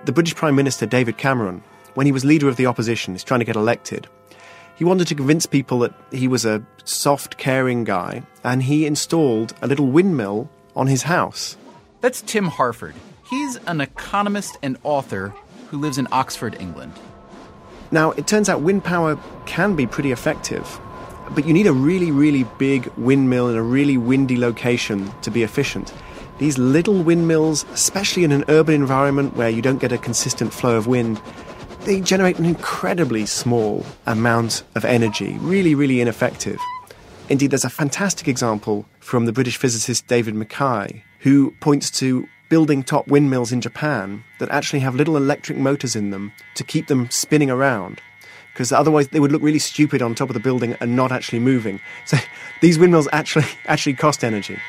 the British Prime Minister David Cameron, when he was leader of the opposition, he's trying to get elected, he wanted to convince people that he was a soft, caring guy, and he installed a little windmill on his house. That's Tim Harford. He's an economist and author who lives in Oxford, England. Now, it turns out wind power can be pretty effective, but you need a really, really big windmill in a really windy location to be efficient. These little windmills, especially in an urban environment where you don't get a consistent flow of wind, they generate an incredibly small amount of energy, really, really ineffective. Indeed, there's a fantastic example from the British physicist David Mackay, who points to building top windmills in Japan that actually have little electric motors in them to keep them spinning around, because otherwise they would look really stupid on top of the building and not actually moving. So these windmills actually cost energy.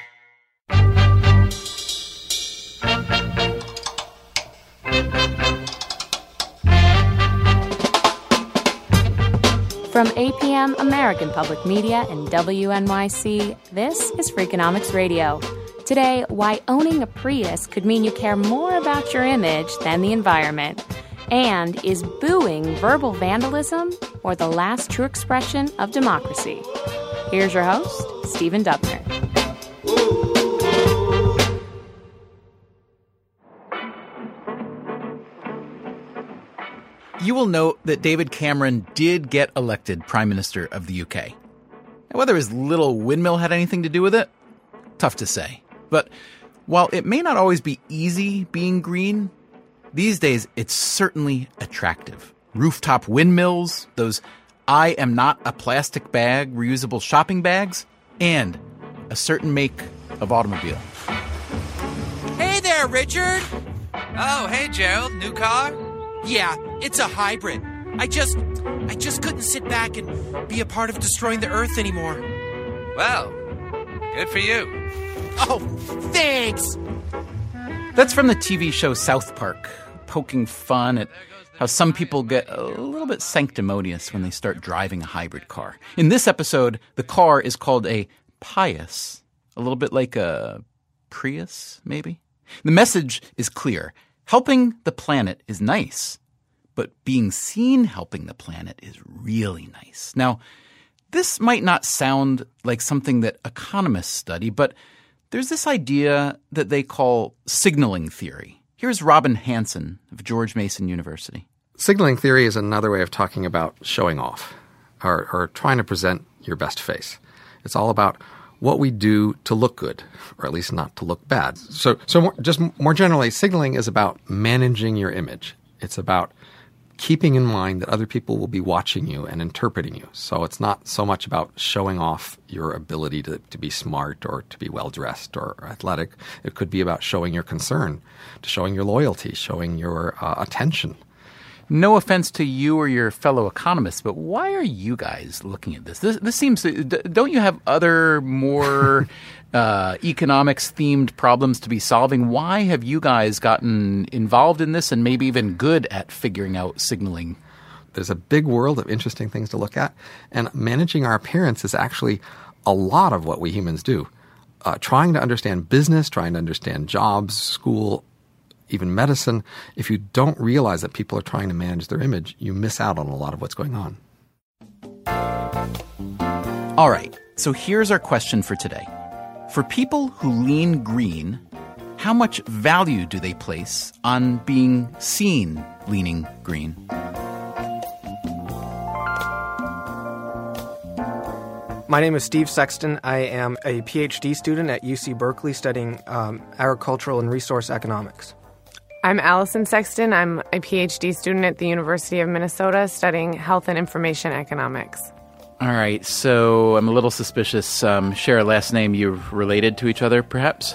From APM American Public Media and WNYC, this is Freakonomics Radio. Today, why owning a Prius could mean you care more about your image than the environment. And is booing verbal vandalism or the last true expression of democracy? Here's your host, Stephen Dubner. You will note that David Cameron did get elected Prime Minister of the UK. Now, whether his little windmill had anything to do with it, tough to say. But while it may not always be easy being green, these days it's certainly attractive. Rooftop windmills, those I am not a plastic bag reusable shopping bags, and a certain make of automobile. Hey there, Richard! Oh, hey, Gerald. New car? Yeah, it's a hybrid. I just couldn't sit back and be a part of destroying the Earth anymore. Well, good for you. Oh, thanks! That's from the TV show South Park, poking fun at how some people get a little bit sanctimonious when they start driving a hybrid car. In this episode, the car is called a Pius, a little bit like a Prius, maybe? The message is clear. Helping the planet is nice, but being seen helping the planet is really nice. Now, this might not sound like something that economists study, but there's this idea that they call signaling theory. Here's Robin Hanson of George Mason University. Signaling theory is another way of talking about showing off or trying to present your best face. It's all about what we do to look good, or at least not to look bad. So more generally, signaling is about managing your image. It's about keeping in mind that other people will be watching you and interpreting you. So it's not so much about showing off your ability to be smart or to be well-dressed or athletic. It could be about showing your concern, to showing your loyalty, showing your attention. No offense to you or your fellow economists, but why are you guys looking at this? This seems – don't you have other more economics-themed problems to be solving? Why have you guys gotten involved in this and maybe even good at figuring out signaling? There's a big world of interesting things to look at, and managing our appearance is actually a lot of what we humans do. Trying to understand business, trying to understand jobs, school, even medicine, if you don't realize that people are trying to manage their image, you miss out on a lot of what's going on. All right, so here's our question for today. For people who lean green, how much value do they place on being seen leaning green? My name is Steve Sexton. I am a PhD student at UC Berkeley studying agricultural and resource economics. I'm Allison Sexton. I'm a PhD student at the University of Minnesota studying health and information economics. All right, so I'm a little suspicious. Share a last name. You're related to each other, perhaps?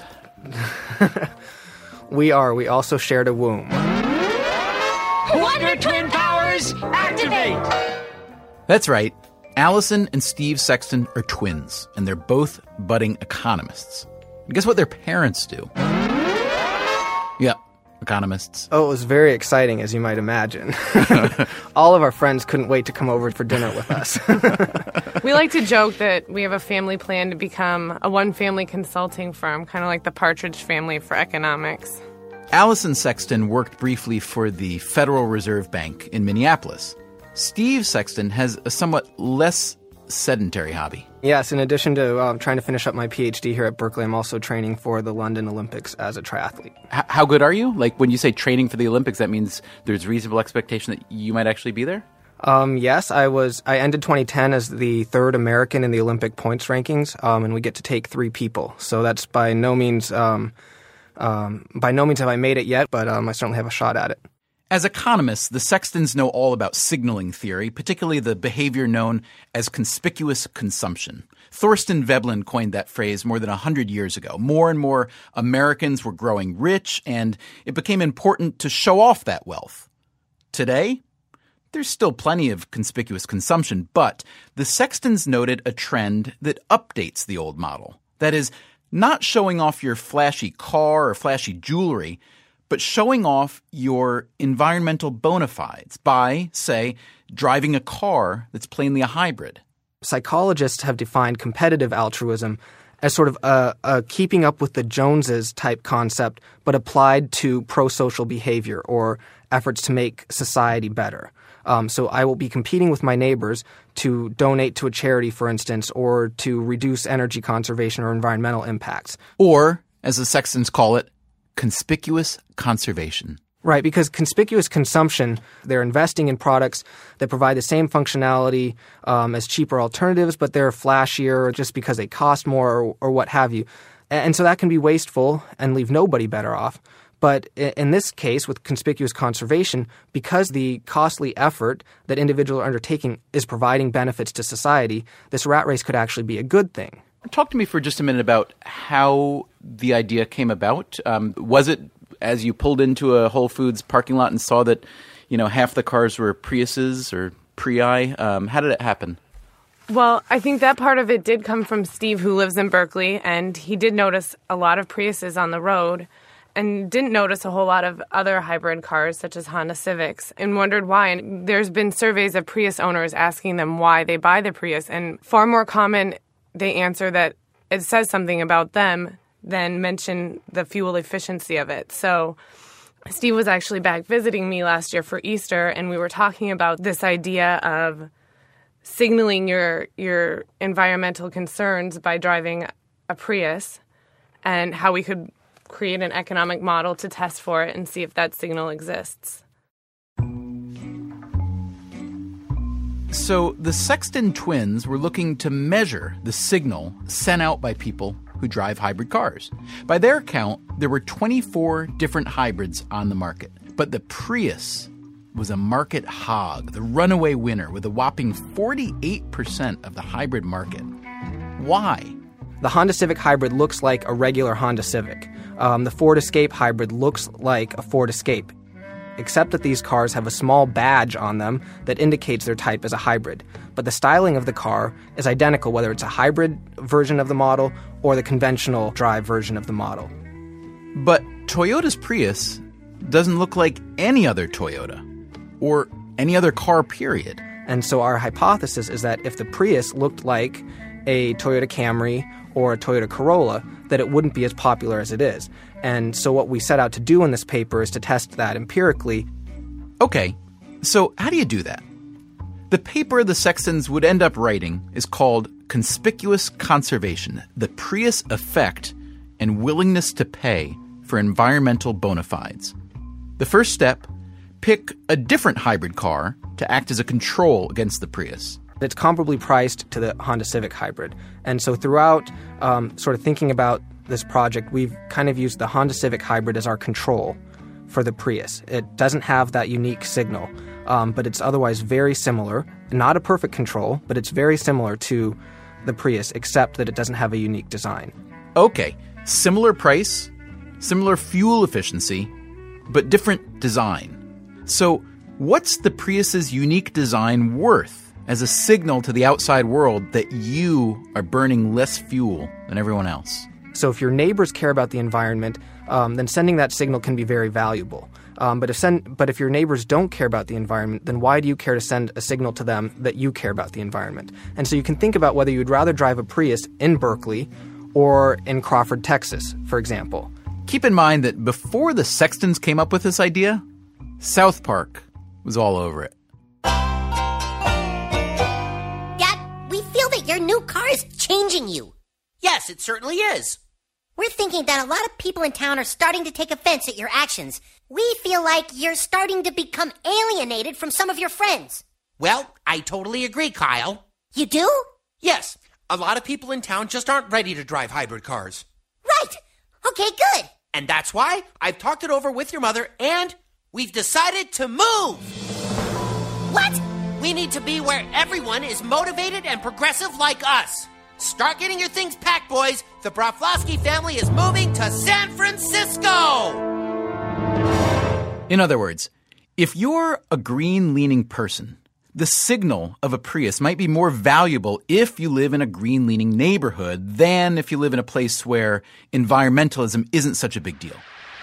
We are. We also shared a womb. Wonder Twin Powers, activate! That's right. Allison and Steve Sexton are twins, and they're both budding economists. And guess what their parents do? Yeah, economists. Oh, it was very exciting, as you might imagine. All of our friends couldn't wait to come over for dinner with us. We like to joke that we have a family plan to become a one-family consulting firm, kind of like the Partridge Family for economics. Allison Sexton worked briefly for the Federal Reserve Bank in Minneapolis. Steve Sexton has a somewhat less sedentary hobby. Yes, in addition to trying to finish up my PhD here at Berkeley, I'm also training for the London Olympics as a triathlete. How good are you? Like, when you say training for the Olympics, that means there's reasonable expectation that you might actually be there? Yes, I ended 2010 as the third American in the Olympic points rankings, and we get to take 3 people. So that's by no means have I made it yet, but I certainly have a shot at it. As economists, the Sextons know all about signaling theory, particularly the behavior known as conspicuous consumption. Thorstein Veblen coined that phrase more than 100 years ago. More and more Americans were growing rich, and it became important to show off that wealth. Today, there's still plenty of conspicuous consumption, but the Sextons noted a trend that updates the old model. That is, not showing off your flashy car or flashy jewelry, but showing off your environmental bona fides by, say, driving a car that's plainly a hybrid. Psychologists have defined competitive altruism as sort of a keeping up with the Joneses type concept, but applied to pro-social behavior or efforts to make society better. So I will be competing with my neighbors to donate to a charity, for instance, or to reduce energy conservation or environmental impacts. Or, as the Sextons call it, conspicuous conservation. Right, because conspicuous consumption, they're investing in products that provide the same functionality as cheaper alternatives, but they're flashier just because they cost more or what have you. And so that can be wasteful and leave nobody better off. But in this case, with conspicuous conservation, because the costly effort that individuals are undertaking is providing benefits to society, this rat race could actually be a good thing. Talk to me for just a minute about how the idea came about. Was it as you pulled into a Whole Foods parking lot and saw that, half the cars were Priuses or Prii? How did it happen? Well, I think that part of it did come from Steve, who lives in Berkeley, and he did notice a lot of Priuses on the road and didn't notice a whole lot of other hybrid cars, such as Honda Civics, and wondered why. And there's been surveys of Prius owners asking them why they buy the Prius, and far more common they answer that it says something about them than mention the fuel efficiency of it. So Steve was actually back visiting me last year for Easter, and we were talking about this idea of signaling your environmental concerns by driving a Prius and how we could create an economic model to test for it and see if that signal exists. So the Sexton twins were looking to measure the signal sent out by people who drive hybrid cars. By their count, there were 24 different hybrids on the market. But the Prius was a market hog, the runaway winner with a whopping 48% of the hybrid market. Why? The Honda Civic Hybrid looks like a regular Honda Civic. The Ford Escape Hybrid looks like a Ford Escape, except that these cars have a small badge on them that indicates their type as a hybrid. But the styling of the car is identical whether it's a hybrid version of the model or the conventional drive version of the model. But Toyota's Prius doesn't look like any other Toyota or any other car, period. And so our hypothesis is that if the Prius looked like a Toyota Camry or a Toyota Corolla, that it wouldn't be as popular as it is. And so what we set out to do in this paper is to test that empirically. Okay, so how do you do that? The paper the Sextons would end up writing is called Conspicuous Conservation, the Prius Effect and Willingness to Pay for Environmental Bona Fides. The first step, pick a different hybrid car to act as a control against the Prius. It's comparably priced to the Honda Civic Hybrid. And so throughout sort of thinking about this project, we've kind of used the Honda Civic Hybrid as our control for the Prius. It doesn't have that unique signal, but it's otherwise very similar. Not a perfect control, but it's very similar to the Prius, except that it doesn't have a unique design. Okay, similar price, similar fuel efficiency, but different design. So what's the Prius's unique design worth as a signal to the outside world that you are burning less fuel than everyone else? So if your neighbors care about the environment, then sending that signal can be very valuable. But if your neighbors don't care about the environment, then why do you care to send a signal to them that you care about the environment? And so you can think about whether you'd rather drive a Prius in Berkeley or in Crawford, Texas, for example. Keep in mind that before the Sextons came up with this idea, South Park was all over it. Dad, we feel that your new car is changing you. Yes, it certainly is. We're thinking that a lot of people in town are starting to take offense at your actions. We feel like you're starting to become alienated from some of your friends. Well, I totally agree, Kyle. You do? Yes, a lot of people in town just aren't ready to drive hybrid cars. Right. Okay, good. And that's why I've talked it over with your mother, and we've decided to move. What? We need to be where everyone is motivated and progressive like us. Start getting your things packed, boys. The Broflovsky family is moving to San Francisco. In other words, if you're a green-leaning person, the signal of a Prius might be more valuable if you live in a green-leaning neighborhood than if you live in a place where environmentalism isn't such a big deal.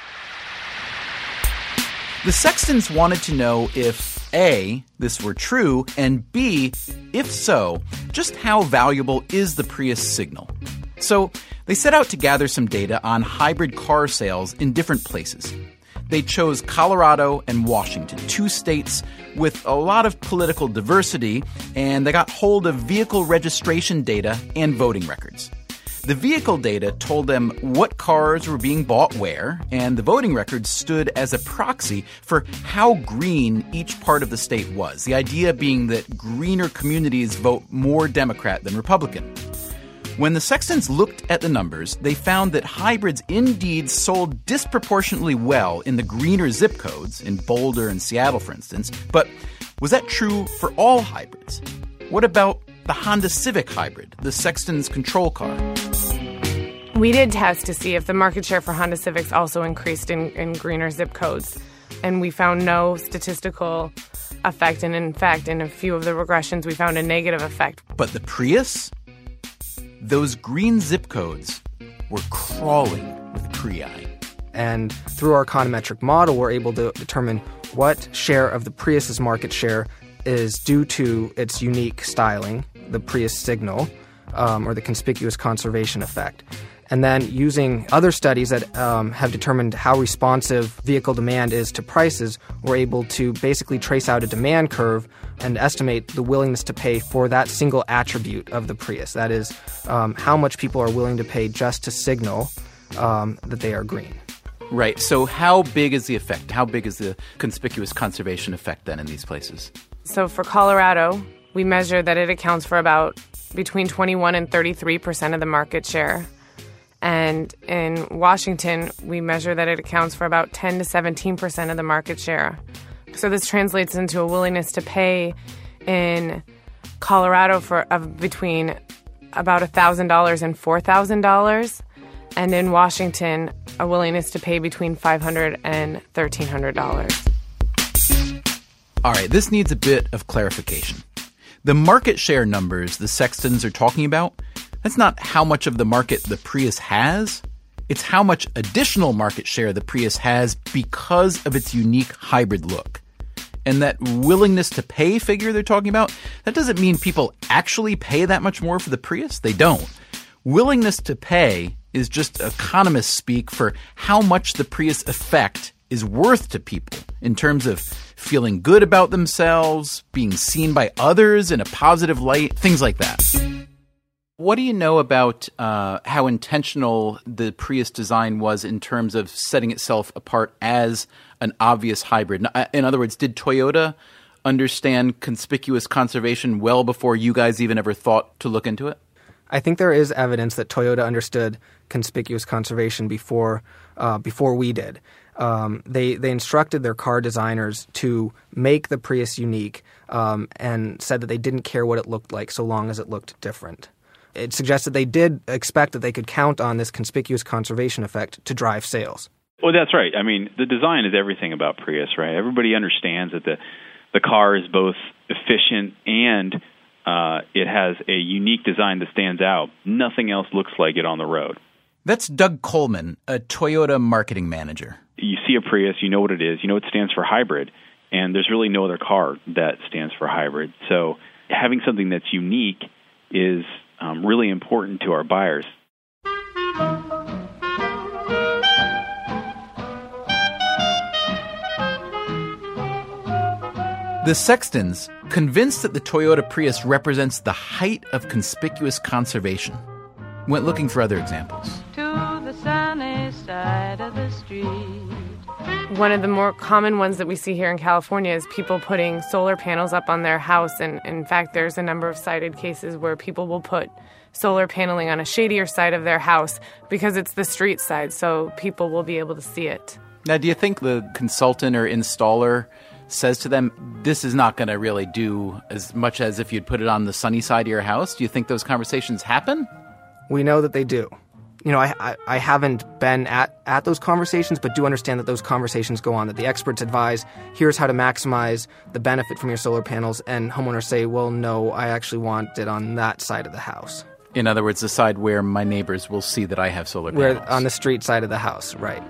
The Sextons wanted to know if A, this were true, and B, if so, just how valuable is the Prius signal? So they set out to gather some data on hybrid car sales in different places. They chose Colorado and Washington, 2 states with a lot of political diversity, and they got hold of vehicle registration data and voting records. The vehicle data told them what cars were being bought where, and the voting records stood as a proxy for how green each part of the state was. The idea being that greener communities vote more Democrat than Republican. When the Sextons looked at the numbers, they found that hybrids indeed sold disproportionately well in the greener zip codes, in Boulder and Seattle, for instance. But was that true for all hybrids? What about the Honda Civic hybrid, the Sextons' control car? We did test to see if the market share for Honda Civics also increased in greener zip codes, and we found no statistical effect. And in fact, in a few of the regressions, we found a negative effect. But the Prius? Those green zip codes were crawling with Prii. And through our econometric model, we're able to determine what share of the Prius's market share is due to its unique styling, the Prius signal, or the conspicuous conservation effect. And then using other studies that have determined how responsive vehicle demand is to prices, we're able to basically trace out a demand curve and estimate the willingness to pay for that single attribute of the Prius. That is, how much people are willing to pay just to signal that they are green. Right. So how big is the effect? How big is the conspicuous conservation effect then in these places? So for Colorado, we measure that it accounts for about between 21 and 33% of the market share. And in Washington, we measure that it accounts for about 10 to 17% of the market share. So this translates into a willingness to pay in Colorado of between about $1,000 and $4,000, and in Washington, a willingness to pay between $500 and $1,300. All right, this needs a bit of clarification. The market share numbers the Sextons are talking about, that's not how much of the market the Prius has. It's how much additional market share the Prius has because of its unique hybrid look. And that willingness to pay figure they're talking about, that doesn't mean people actually pay that much more for the Prius. They don't. Willingness to pay is just economist speak for how much the Prius effect is worth to people in terms of feeling good about themselves, being seen by others in a positive light, things like that. What do you know about how intentional the Prius design was in terms of setting itself apart as an obvious hybrid? In other words, did Toyota understand conspicuous conservation well before you guys even ever thought to look into it? I think there is evidence that Toyota understood conspicuous conservation before we did. They instructed their car designers to make the Prius unique and said that they didn't care what it looked like so long as it looked different. It suggests that they did expect that they could count on this conspicuous conservation effect to drive sales. Well, that's right. I mean, the design is everything about Prius, right? Everybody understands that the car is both efficient and it has a unique design that stands out. Nothing else looks like it on the road. That's Doug Coleman, a Toyota marketing manager. You see a Prius, you know what it is, you know it stands for hybrid, and there's really no other car that stands for hybrid. So having something that's unique is really important to our buyers. The Sextons, convinced that the Toyota Prius represents the height of conspicuous conservation, went looking for other examples. To the sunny side of the street. One of the more common ones that we see here in California is people putting solar panels up on their house. And in fact, there's a number of cited cases where people will put solar paneling on a shadier side of their house because it's the street side, so people will be able to see it. Now, do you think the consultant or installer says to them, this is not going to really do as much as if you'd put it on the sunny side of your house? Do you think those conversations happen? We know that they do. You know, I haven't been at those conversations, but do understand that those conversations go on, that the experts advise, here's how to maximize the benefit from your solar panels, and homeowners say, well, no, I actually want it on that side of the house. In other words, the side where my neighbors will see that I have solar panels. Where on the street side of the house, right.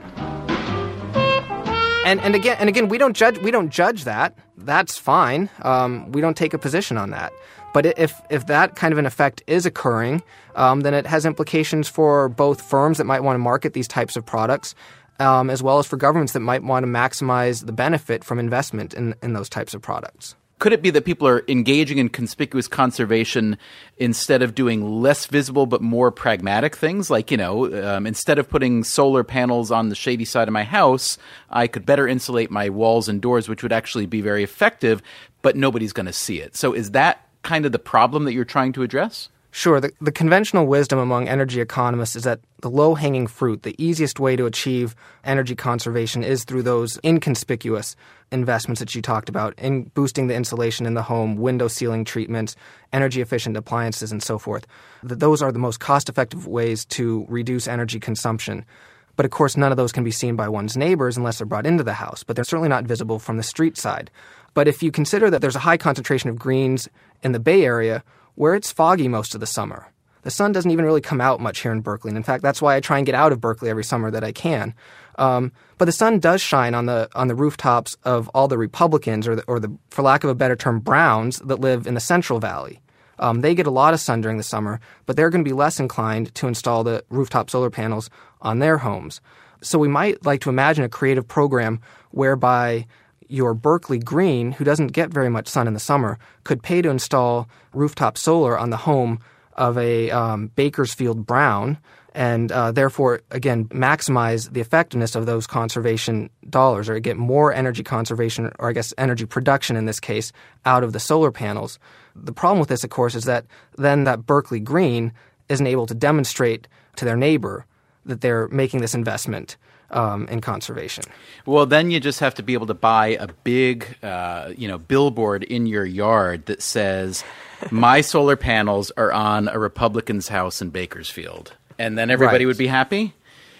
And again, we don't judge that. That's fine. We don't take a position on that. But if that kind of an effect is occurring, then it has implications for both firms that might want to market these types of products, as well as for governments that might want to maximize the benefit from investment in those types of products. Could it be that people are engaging in conspicuous conservation instead of doing less visible but more pragmatic things? Like, instead of putting solar panels on the shady side of my house, I could better insulate my walls and doors, which would actually be very effective, but nobody's going to see it. So is that kind of the problem that you're trying to address? Sure. The conventional wisdom among energy economists is that the low-hanging fruit, the easiest way to achieve energy conservation is through those inconspicuous investments that you talked about, in boosting the insulation in the home, window sealing treatments, energy-efficient appliances, and so forth. Those are the most cost-effective ways to reduce energy consumption. But of course, none of those can be seen by one's neighbors unless they're brought into the house, but they're certainly not visible from the street side. But if you consider that there's a high concentration of greens in the Bay Area, where it's foggy most of the summer. The sun doesn't even really come out much here in Berkeley. And in fact, that's why I try and get out of Berkeley every summer that I can. But the sun does shine on the rooftops of all the Republicans, or the, for lack of a better term, Browns that live in the Central Valley. They get a lot of sun during the summer, but they're going to be less inclined to install the rooftop solar panels on their homes. So we might like to imagine a creative program whereby your Berkeley green, who doesn't get very much sun in the summer, could pay to install rooftop solar on the home of a Bakersfield Brown, and therefore, again, maximize the effectiveness of those conservation dollars, or get more energy conservation, or I guess energy production in this case, out of the solar panels. The problem with this, of course, is that then that Berkeley green isn't able to demonstrate to their neighbor that they're making this investment in conservation. Well, then you just have to be able to buy a big, billboard in your yard that says, "My solar panels are on a Republican's house in Bakersfield," and then everybody would be happy.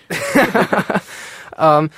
So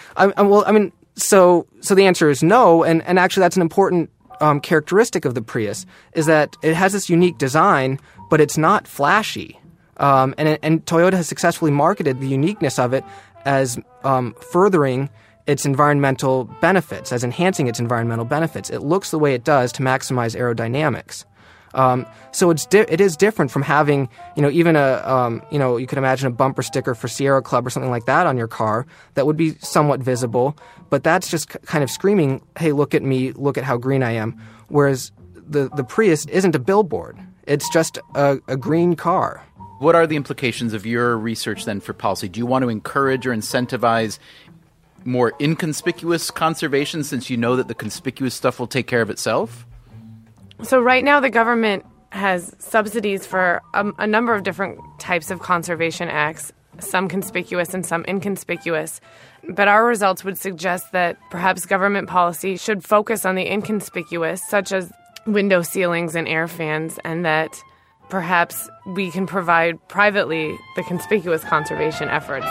the answer is no, and actually that's an important characteristic of the Prius, is that it has this unique design, but it's not flashy. And Toyota has successfully marketed the uniqueness of it as furthering its environmental benefits, as enhancing its environmental benefits. It looks the way it does to maximize aerodynamics. So it is different from having, even you could imagine a bumper sticker for Sierra Club or something like that on your car that would be somewhat visible, but that's just kind of screaming, hey, look at me, look at how green I am. Whereas the Prius isn't a billboard. It's just a green car. What are the implications of your research then for policy? Do you want to encourage or incentivize more inconspicuous conservation, since you know that the conspicuous stuff will take care of itself? So right now the government has subsidies for a number of different types of conservation acts, some conspicuous and some inconspicuous. But our results would suggest that perhaps government policy should focus on the inconspicuous, such as window ceilings and air fans, and that perhaps we can provide privately the conspicuous conservation efforts.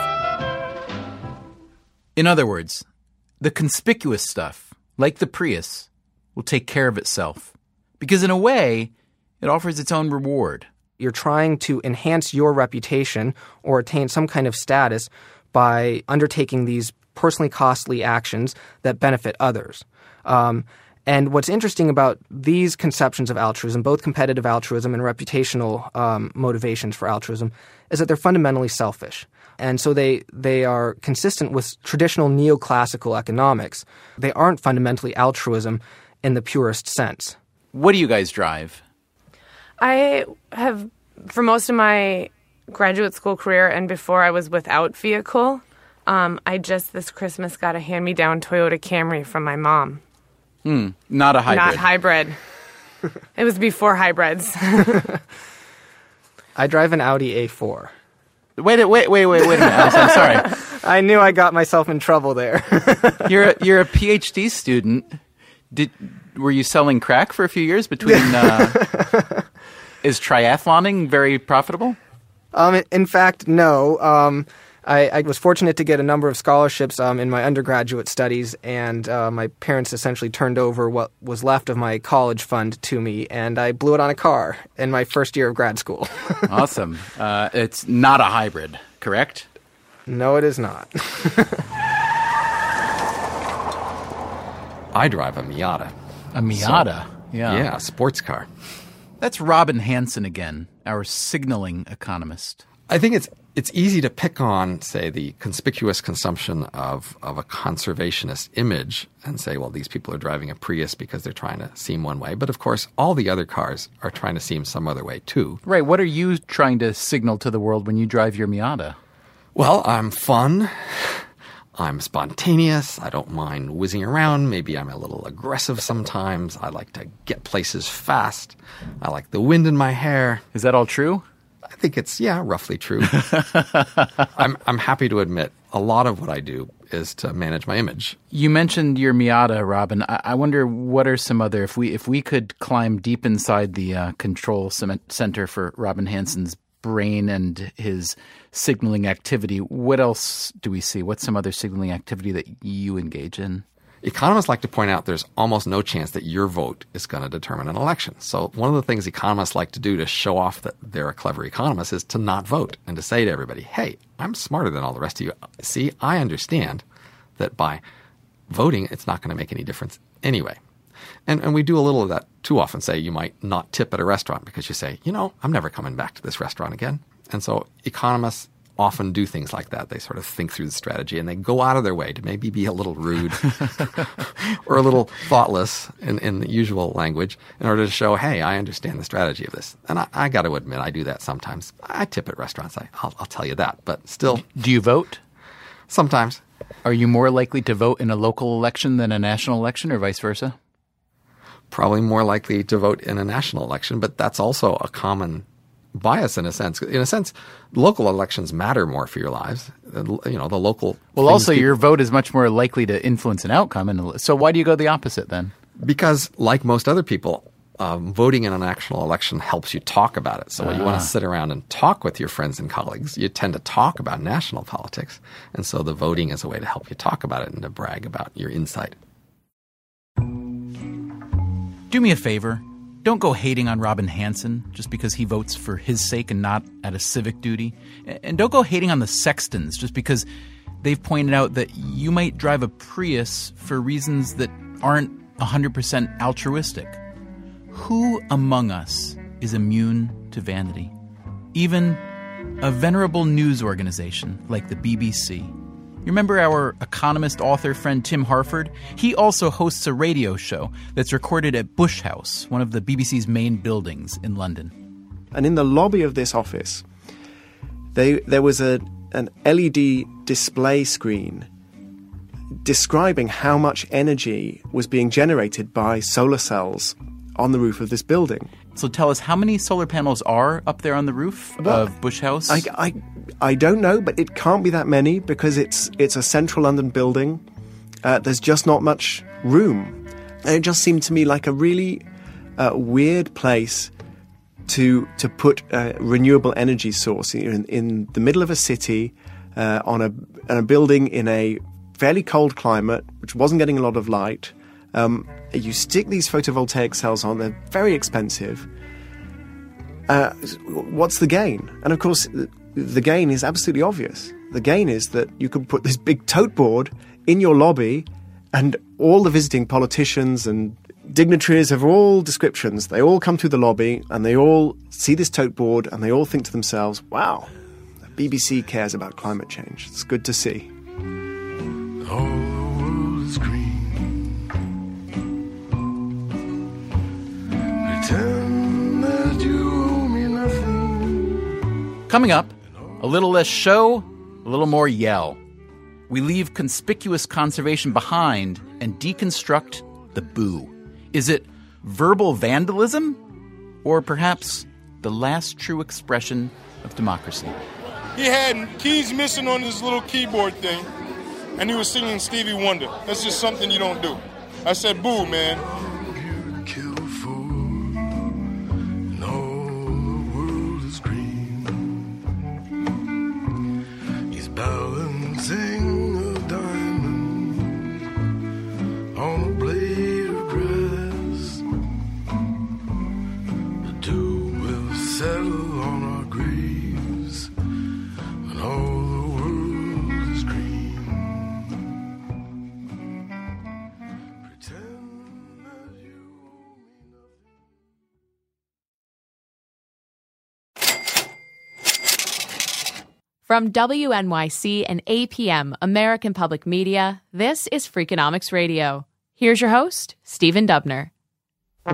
In other words, the conspicuous stuff, like the Prius, will take care of itself. Because in a way, it offers its own reward. You're trying to enhance your reputation or attain some kind of status by undertaking these personally costly actions that benefit others. And what's interesting about these conceptions of altruism, both competitive altruism and reputational motivations for altruism, is that they're fundamentally selfish. And so they are consistent with traditional neoclassical economics. They aren't fundamentally altruism in the purest sense. What do you guys drive? I have, for most of my graduate school career and before I was without vehicle, I just this Christmas got a hand-me-down Toyota Camry from my mom. Not a hybrid. Not hybrid. It was before hybrids. I drive an Audi A4. Wait a minute. I'm sorry. I knew I got myself in trouble there. You're a PhD student. Were you selling crack for a few years between? Is triathloning very profitable? In fact, no. I was fortunate to get a number of scholarships in my undergraduate studies, and my parents essentially turned over what was left of my college fund to me, and I blew it on a car in my first year of grad school. Awesome. It's not a hybrid, correct? No, it is not. I drive a Miata. A Miata? Yeah. Yeah, a sports car. That's Robin Hanson again, our signaling economist. I think it's easy to pick on, say, the conspicuous consumption of a conservationist image and say, well, these people are driving a Prius because they're trying to seem one way. But, of course, all the other cars are trying to seem some other way, too. Right. What are you trying to signal to the world when you drive your Miata? Well, I'm fun. I'm spontaneous. I don't mind whizzing around. Maybe I'm a little aggressive sometimes. I like to get places fast. I like the wind in my hair. Is that all true? I think it's, roughly true. I'm happy to admit a lot of what I do is to manage my image. You mentioned your Miata, Robin. I wonder what are some other, if we could climb deep inside the control center for Robin Hanson's brain and his signaling activity, what else do we see? What's some other signaling activity that you engage in? Economists like to point out there's almost no chance that your vote is going to determine an election. So one of the things economists like to do to show off that they're a clever economist is to not vote and to say to everybody, hey, I'm smarter than all the rest of you. See, I understand that by voting, it's not going to make any difference anyway. And we do a little of that too often. Say you might not tip at a restaurant because you say, I'm never coming back to this restaurant again. And so economists often do things like that. They sort of think through the strategy and they go out of their way to maybe be a little rude or a little thoughtless in the usual language in order to show, hey, I understand the strategy of this. And I got to admit, I do that sometimes. I tip at restaurants. I'll tell you that. But still. Do you vote? Sometimes. Are you more likely to vote in a local election than a national election or vice versa? Probably more likely to vote in a national election, but that's also a common bias in a sense. In a sense, local elections matter more for your lives. The local. Well, also your vote is much more likely to influence an outcome. And so why do you go the opposite then? Because like most other people, voting in a national election helps you talk about it. So when you want to sit around and talk with your friends and colleagues, you tend to talk about national politics. And so the voting is a way to help you talk about it and to brag about your insight. Do me a favor. Don't go hating on Robin Hanson just because he votes for his sake and not out of civic duty. And don't go hating on the Sextons just because they've pointed out that you might drive a Prius for reasons that aren't 100% altruistic. Who among us is immune to vanity? Even a venerable news organization like the BBC. You remember our economist author friend Tim Harford? He also hosts a radio show that's recorded at Bush House, one of the BBC's main buildings in London. And in the lobby of this office, there was an LED display screen describing how much energy was being generated by solar cells on the roof of this building. So tell us, how many solar panels are up there on the roof of Bush House? I don't know, but it can't be that many because it's a central London building. There's just not much room. And it just seemed to me like a really weird place to put a renewable energy source in the middle of a city on a building in a fairly cold climate, which wasn't getting a lot of light. You stick these photovoltaic cells on, they're very expensive. What's the gain? And of course, the gain is absolutely obvious. The gain is that you could put this big tote board in your lobby and all the visiting politicians and dignitaries of all descriptions, they all come through the lobby and they all see this tote board and they all think to themselves, wow, the BBC cares about climate change. It's good to see. All the world is green. Coming up, a little less show, a little more yell. We leave conspicuous conservation behind and deconstruct the boo. Is it verbal vandalism? Or perhaps the last true expression of democracy? He had keys missing on his little keyboard thing, and he was singing Stevie Wonder. That's just something you don't do. I said, boo, man. Balancing a diamond on a blade of grass. The dew will settle on our graves when all the world is green. Pretend that you owe me nothing. From WNYC and APM, American Public Media, this is Freakonomics Radio. Here's your host, Stephen Dubner. I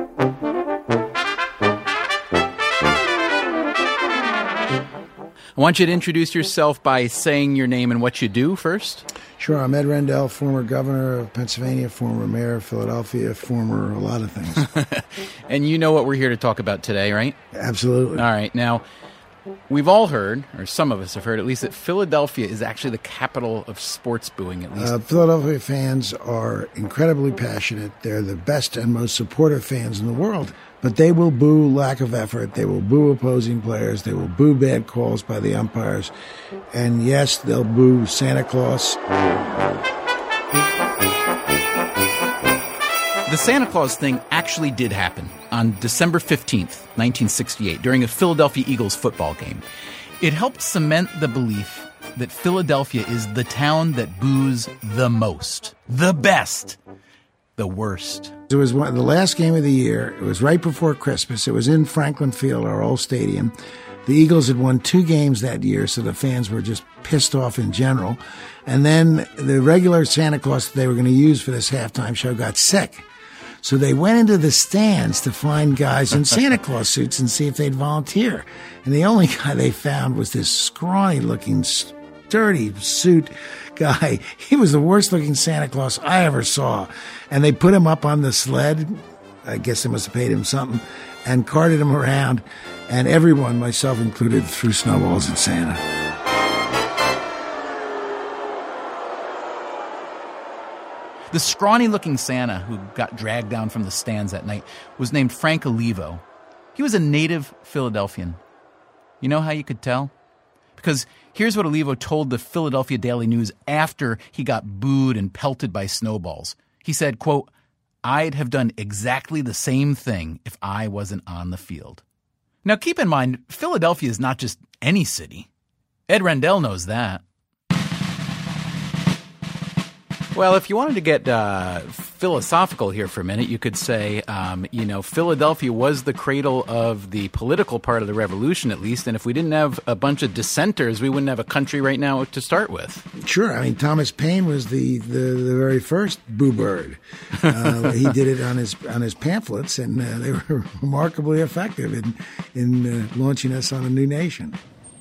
want you to introduce yourself by saying your name and what you do first. Sure, I'm Ed Rendell, former governor of Pennsylvania, former mayor of Philadelphia, former a lot of things. And you know what we're here to talk about today, right? Absolutely. All right. Now, we've all heard, or some of us have heard at least, that Philadelphia is actually the capital of sports booing, at least. Philadelphia fans are incredibly passionate. They're the best and most supportive fans in the world. But they will boo lack of effort. They will boo opposing players. They will boo bad calls by the umpires. And yes, they'll boo Santa Claus. The Santa Claus thing actually did happen on December 15th, 1968, during a Philadelphia Eagles football game. It helped cement the belief that Philadelphia is the town that boos the most, the best, the worst. It was the last game of the year. It was right before Christmas. It was in Franklin Field, our old stadium. The Eagles had won 2 games that year, so the fans were just pissed off in general. And then the regular Santa Claus that they were going to use for this halftime show got sick. So they went into the stands to find guys in Santa Claus suits and see if they'd volunteer. And the only guy they found was this scrawny-looking, dirty suit guy. He was the worst-looking Santa Claus I ever saw. And they put him up on the sled. I guess they must have paid him something. And carted him around. And everyone, myself included, threw snowballs at Santa. The scrawny-looking Santa who got dragged down from the stands that night was named Frank Olivo. He was a native Philadelphian. You know how you could tell? Because here's what Olivo told the Philadelphia Daily News after he got booed and pelted by snowballs. He said, quote, "I'd have done exactly the same thing if I wasn't on the field." Now keep in mind, Philadelphia is not just any city. Ed Rendell knows that. Well, if you wanted to get philosophical here for a minute, you could say, Philadelphia was the cradle of the political part of the revolution, at least. And if we didn't have a bunch of dissenters, we wouldn't have a country right now to start with. Sure. I mean, Thomas Paine was the very first boo bird. He did it on his pamphlets, and they were remarkably effective in launching us on a new nation.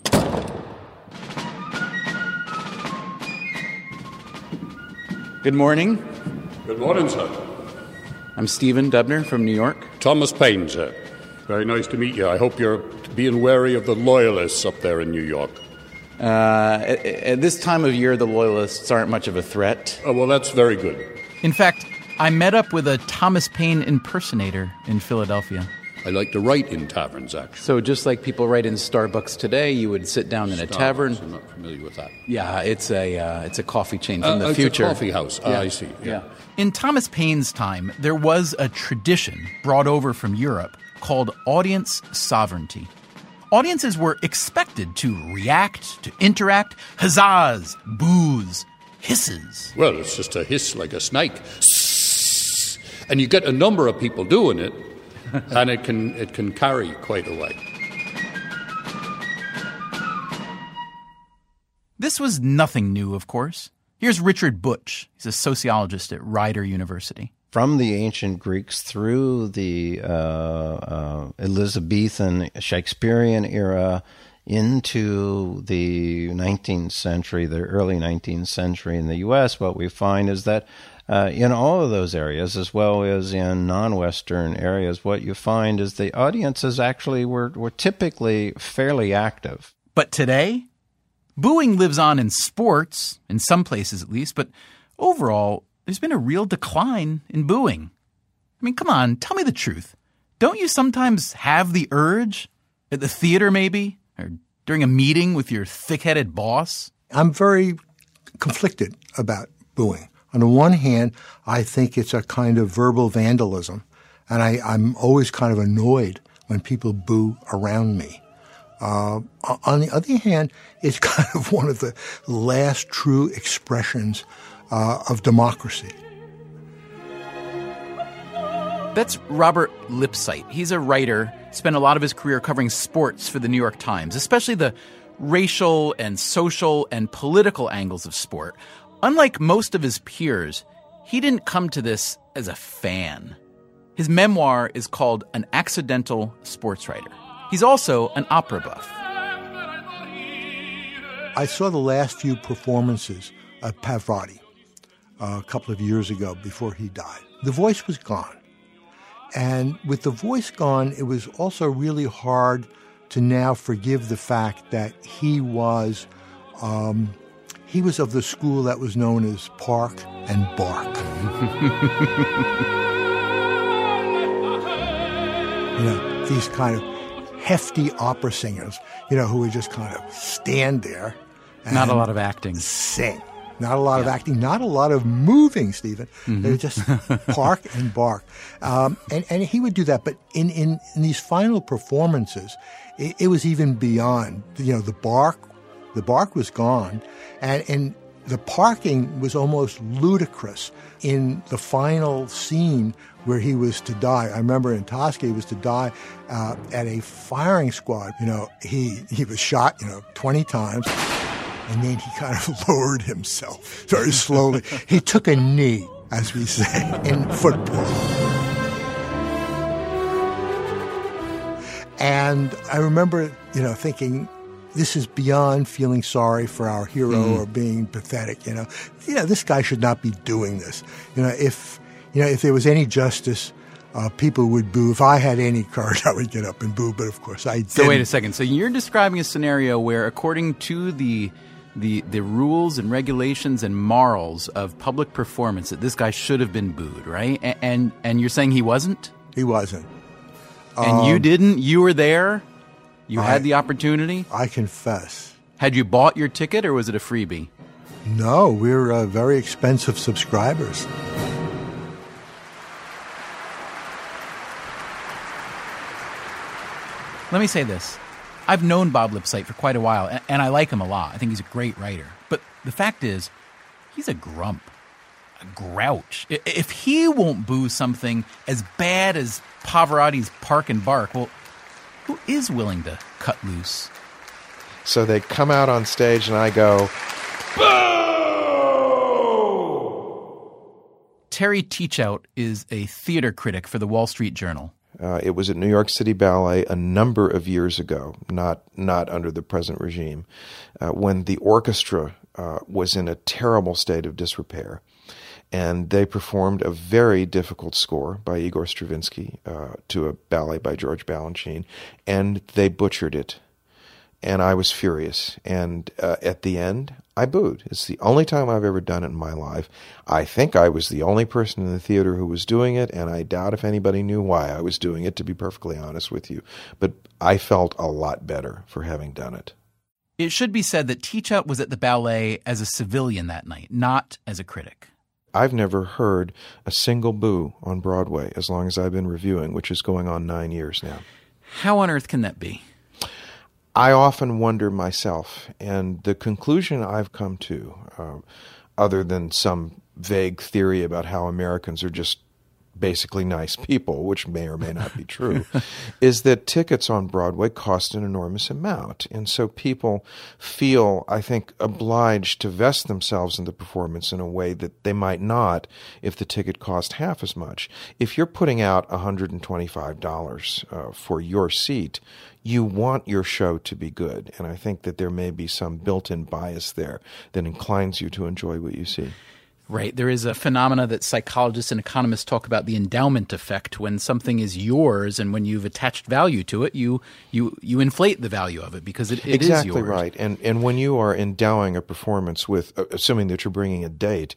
Good morning. Good morning, sir. I'm Stephen Dubner from New York. Thomas Paine, sir. Very nice to meet you. I hope you're being wary of the Loyalists up there in New York. At this time of year, the Loyalists aren't much of a threat. Oh, well, that's very good. In fact, I met up with a Thomas Paine impersonator in Philadelphia. I like to write in taverns, actually. So just like people write in Starbucks today, you would sit down in a tavern. I'm not familiar with that. Yeah, it's a coffee chain from the future. It's a coffee house. Yeah. I see. Yeah. In Thomas Paine's time, there was a tradition brought over from Europe called audience sovereignty. Audiences were expected to react, to interact, huzzas, boos, hisses. Well, it's just a hiss like a snake. And you get a number of people doing it, and it can carry quite a way. This was nothing new, of course. Here's Richard Butch. He's a sociologist at Rider University. From the ancient Greeks through the Elizabethan, Shakespearean era, into the 19th century, the early 19th century in the U.S., what we find is that in all of those areas, as well as in non-Western areas, what you find is the audiences actually were typically fairly active. But today, booing lives on in sports, in some places at least, but overall, there's been a real decline in booing. I mean, come on, tell me the truth. Don't you sometimes have the urge? At the theater, maybe? Or during a meeting with your thick-headed boss? I'm very conflicted about booing. On the one hand, I think it's a kind of verbal vandalism, and I'm always kind of annoyed when people boo around me. On the other hand, it's kind of one of the last true expressions of democracy. That's Robert Lipsyte. He's a writer, spent a lot of his career covering sports for the New York Times, especially the racial and social and political angles of sport. Unlike most of his peers, he didn't come to this as a fan. His memoir is called An Accidental Sports Writer. He's also an opera buff. I saw the last few performances of Pavarotti a couple of years ago before he died. The voice was gone. And with the voice gone, it was also really hard to now forgive the fact that he was of the school that was known as Park and Bark. These kind of hefty opera singers, who would just kind of stand there. And not a lot of acting. Sing. Not a lot of acting, not a lot of moving, Stephen. Mm-hmm. They were just Park and Bark. And he would do that. But in these final performances, it was even beyond. The bark was gone. And the parking was almost ludicrous in the final scene where he was to die. I remember in Tosca, he was to die at a firing squad. He was shot, 20 times. And then he kind of lowered himself very slowly. He took a knee, as we say, in football. And I remember, thinking, this is beyond feeling sorry for our hero or being pathetic. This guy should not be doing this. If there was any justice, people would boo. If I had any courage, I would get up and boo. But of course, I didn't. So wait a second. So you're describing a scenario where, according to the rules and regulations and morals of public performance, that this guy should have been booed, right? And you're saying he wasn't? He wasn't. And you didn't? You were there? You had the opportunity? I confess. Had you bought your ticket, or was it a freebie? No, we're very expensive subscribers. Let me say this. I've known Bob Lipsyte for quite a while, and I like him a lot. I think he's a great writer. But the fact is, he's a grump, a grouch. If he won't boo something as bad as Pavarotti's Park and Bark, well, who is willing to cut loose? So they come out on stage, and I go, boo! Terry Teachout is a theater critic for the Wall Street Journal. It was at New York City Ballet a number of years ago, not under the present regime, when the orchestra was in a terrible state of disrepair. And they performed a very difficult score by Igor Stravinsky to a ballet by George Balanchine, and they butchered it. And I was furious. And at the end, I booed. It's the only time I've ever done it in my life. I think I was the only person in the theater who was doing it, and I doubt if anybody knew why I was doing it, to be perfectly honest with you. But I felt a lot better for having done it. It should be said that Teachout was at the ballet as a civilian that night, not as a critic. I've never heard a single boo on Broadway as long as I've been reviewing, which is going on 9 years now. How on earth can that be? I often wonder myself, and the conclusion I've come to, other than some vague theory about how Americans are just basically nice people, which may or may not be true, is that tickets on Broadway cost an enormous amount. And so people feel, I think, obliged to vest themselves in the performance in a way that they might not if the ticket cost half as much. If you're putting out $125 for your seat, you want your show to be good. And I think that there may be some built-in bias there that inclines you to enjoy what you see. Right. There is a phenomena that psychologists and economists talk about, the endowment effect. When something is yours and when you've attached value to it, you inflate the value of it because it is yours. Exactly right. And when you are endowing a performance with, assuming that you're bringing a date,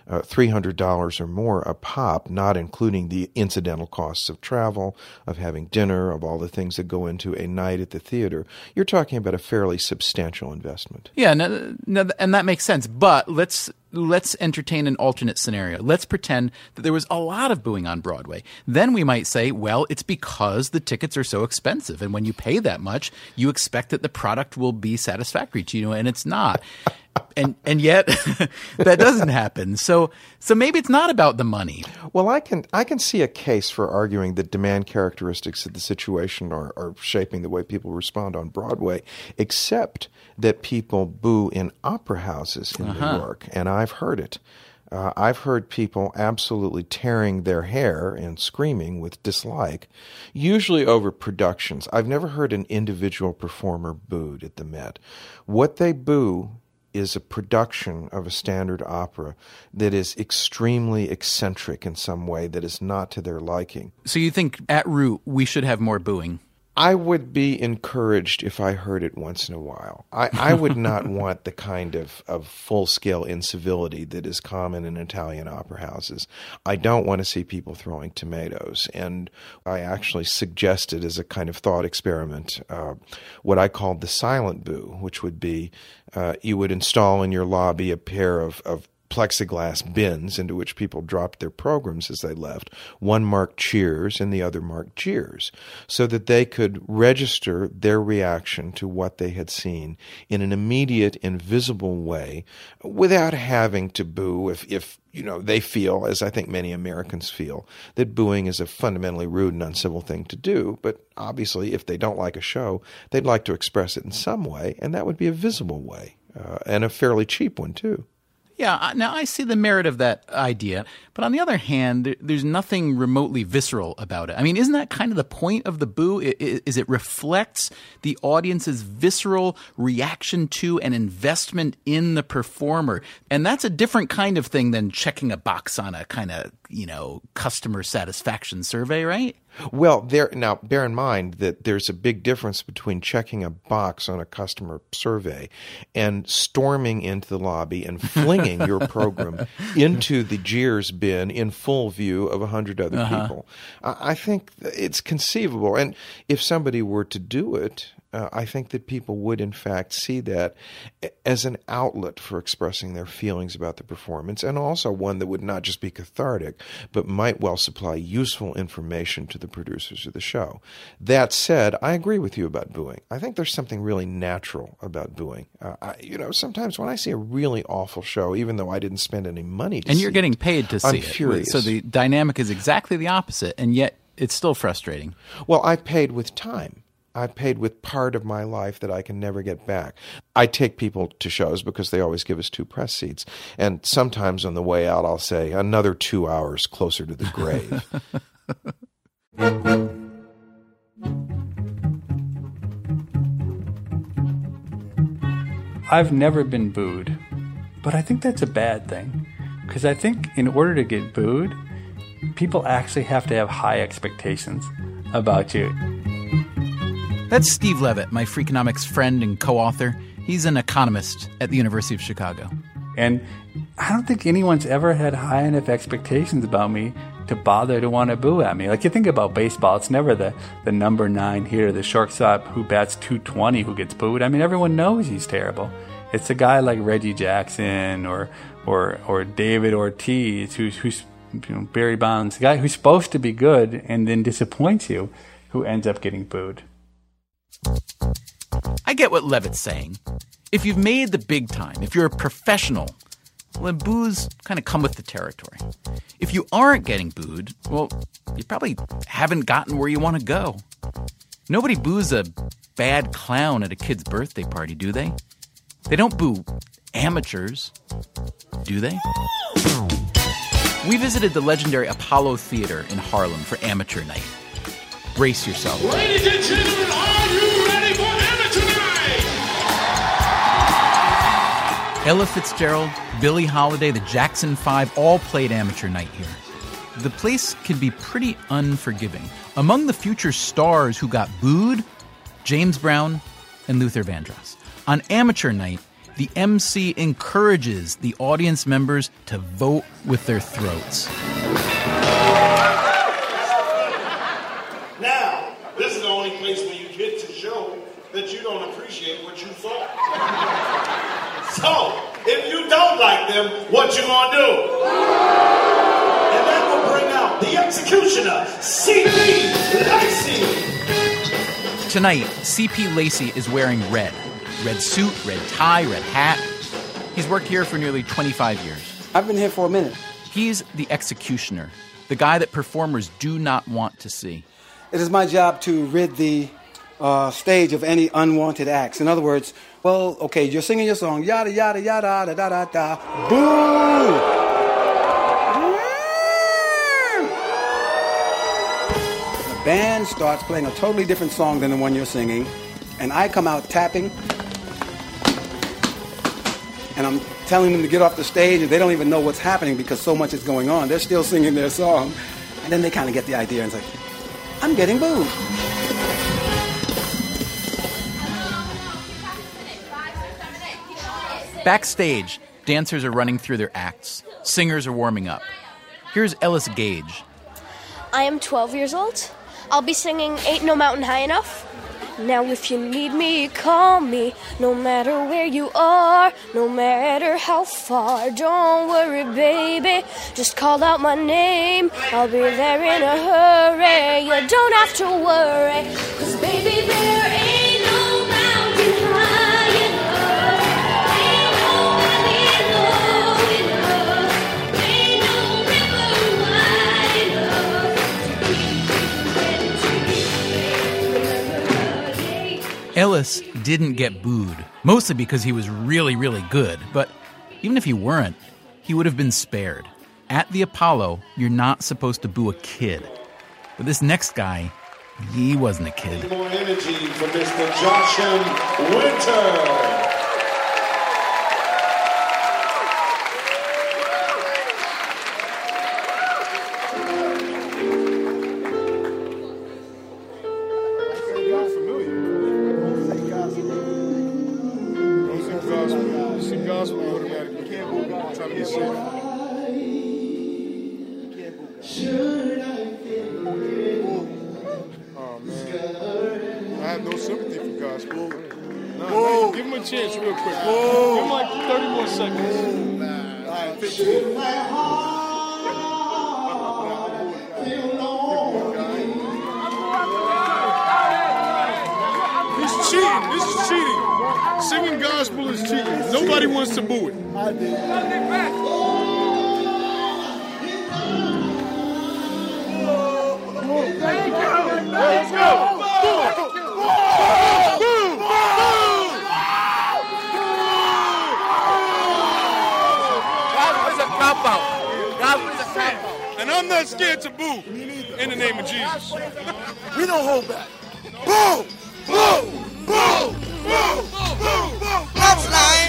$300 or more a pop, not including the incidental costs of travel, of having dinner, of all the things that go into a night at the theater, you're talking about a fairly substantial investment. Yeah, and that makes sense. But let's entertain an alternate scenario. Let's pretend that there was a lot of booing on Broadway. Then we might say, well, it's because the tickets are so expensive. And when you pay that much, you expect that the product will be satisfactory to you, and it's not. And yet that doesn't happen. So maybe it's not about the money. Well, I can see a case for arguing that demand characteristics of the situation are shaping the way people respond on Broadway, except that people boo in opera houses in New York, and I've heard it. I've heard people absolutely tearing their hair and screaming with dislike, usually over productions. I've never heard an individual performer booed at the Met. What they boo is a production of a standard opera that is extremely eccentric in some way that is not to their liking. So you think at root we should have more booing? I would be encouraged if I heard it once in a while. I would not want the kind of full-scale incivility that is common in Italian opera houses. I don't want to see people throwing tomatoes. And I actually suggested as a kind of thought experiment what I called the silent boo, which would be you would install in your lobby a pair of plexiglass bins into which people dropped their programs as they left, one marked cheers and the other marked jeers, so that they could register their reaction to what they had seen in an immediate and visible way without having to boo if they feel, as I think many Americans feel, that booing is a fundamentally rude and uncivil thing to do. But obviously, if they don't like a show, they'd like to express it in some way, and that would be a visible way, and a fairly cheap one, too. Yeah, now I see the merit of that idea, but on the other hand, there's nothing remotely visceral about it. I mean, isn't that kind of the point of the boo? Is it reflects the audience's visceral reaction to and investment in the performer. And that's a different kind of thing than checking a box on a kind of, customer satisfaction survey, right? Well, now bear in mind that there's a big difference between checking a box on a customer survey and storming into the lobby and flinging your program into the jeers bin in full view of 100 other people. I think it's conceivable. And if somebody were to do it, I think that people would, in fact, see that as an outlet for expressing their feelings about the performance, and also one that would not just be cathartic, but might well supply useful information to the producers of the show. That said, I agree with you about booing. I think there's something really natural about booing. Sometimes when I see a really awful show, even though I didn't spend any money to see it, and you're getting paid to see it. I'm furious. So the dynamic is exactly the opposite, and yet it's still frustrating. Well, I paid with time. I paid with part of my life that I can never get back. I take people to shows because they always give us 2 press seats. And sometimes on the way out, I'll say, another 2 hours closer to the grave. I've never been booed, but I think that's a bad thing. Because I think in order to get booed, people actually have to have high expectations about you. That's Steve Levitt, my Freakonomics friend and co-author. He's an economist at the University of Chicago. And I don't think anyone's ever had high enough expectations about me to bother to want to boo at me. Like, you think about baseball, it's never the number 9 hitter, the shortstop who bats .220 who gets booed. I mean, everyone knows he's terrible. It's a guy like Reggie Jackson or David Ortiz, who's Barry Bonds, the guy who's supposed to be good and then disappoints you, who ends up getting booed. I get what Levitt's saying. If you've made the big time, if you're a professional, Well, then boos kind of come with the territory. If you aren't getting booed, well, you probably haven't gotten where you want to go. Nobody boos a bad clown at a kid's birthday party, do they? They don't boo amateurs, do they? We visited the legendary Apollo Theater in Harlem for Amateur Night. Brace yourself. Ladies and gentlemen, are you ready for Amateur Night? Ella Fitzgerald, Billie Holiday, the Jackson 5 all played Amateur Night here. The place can be pretty unforgiving. Among the future stars who got booed, James Brown and Luther Vandross. On Amateur Night, the MC encourages the audience members to vote with their throats. Now, this is the only place where you get to show that you don't appreciate what you thought. So, if you don't like them, what you gonna do? And that will bring out the executioner, C.P. Lacey. Tonight, C.P. Lacey is wearing red. Red suit, red tie, red hat. He's worked here for nearly 25 years. I've been here for a minute. He's the executioner, the guy that performers do not want to see. It is my job to rid the stage of any unwanted acts. In other words, well, okay, you're singing your song, yada, yada, yada, da, da, da, da, boo! The band starts playing a totally different song than the one you're singing, and I come out tapping, and I'm telling them to get off the stage, and they don't even know what's happening because so much is going on. They're still singing their song. And then they kind of get the idea, and it's like, I'm getting booed. Backstage, dancers are running through their acts. Singers are warming up. Here's Ellis Gage. I am 12 years old. I'll be singing Ain't No Mountain High Enough. Now if you need me, call me. No matter where you are, no matter how far. Don't worry, baby, just call out my name. I'll be there in a hurry. You don't have to worry, 'cause baby, there ain't no mountain high enough. Ain't no valley low enough. Ain't no river wide enough to be Ellis didn't get booed, mostly because he was really, really good. But even if he weren't, he would have been spared. At the Apollo, you're not supposed to boo a kid. But this next guy, he wasn't a kid. More energy for Mr. Joshua Winter. Give him a chance real quick. Give him like 30 more seconds. All right, 15. He's cheating. This is cheating. Singing gospel is cheating. Nobody wants to boo it. I did. Let's go. And I'm not scared to boo in the name of Jesus. We don't hold back. Boo! Boo! Boo! Boo! Boo! Boo! That's lying.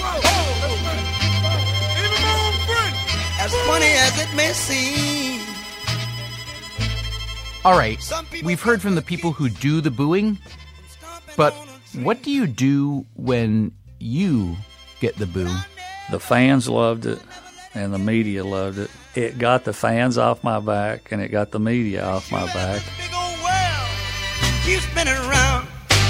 Even my own friend. As funny as it may seem. All right, we've heard from the people who do the booing, but what do you do when you get the boo? The fans loved it, and the media loved it. It got the fans off my back, and it got the media off my back. Keep spinning around.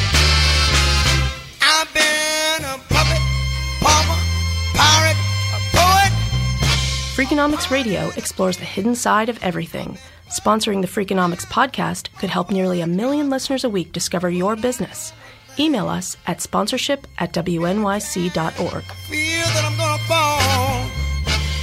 I've been a puppet, pauper, pirate, a poet. Freakonomics Radio explores the hidden side of everything. Sponsoring the Freakonomics podcast could help nearly 1 million listeners a week discover your business. Email us at sponsorship@wnyc.org. Feel that I'm gonna fall.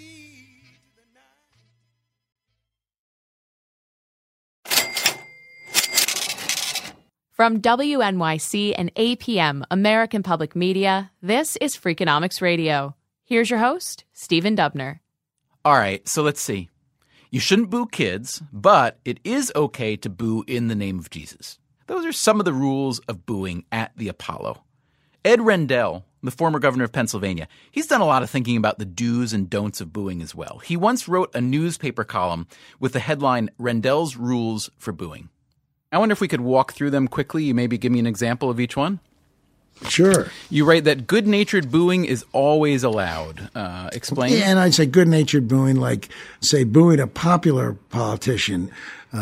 From WNYC and APM, American Public Media, this is Freakonomics Radio. Here's your host, Stephen Dubner. All right, so let's see. You shouldn't boo kids, but it is okay to boo in the name of Jesus. Those are some of the rules of booing at the Apollo. Ed Rendell, the former governor of Pennsylvania, he's done a lot of thinking about the do's and don'ts of booing as well. He once wrote a newspaper column with the headline, Rendell's Rules for Booing. I wonder if we could walk through them quickly. You maybe give me an example of each one? Sure. You write that good-natured booing is always allowed. Explain. Yeah, and I'd say good-natured booing, like, say, booing a popular politician.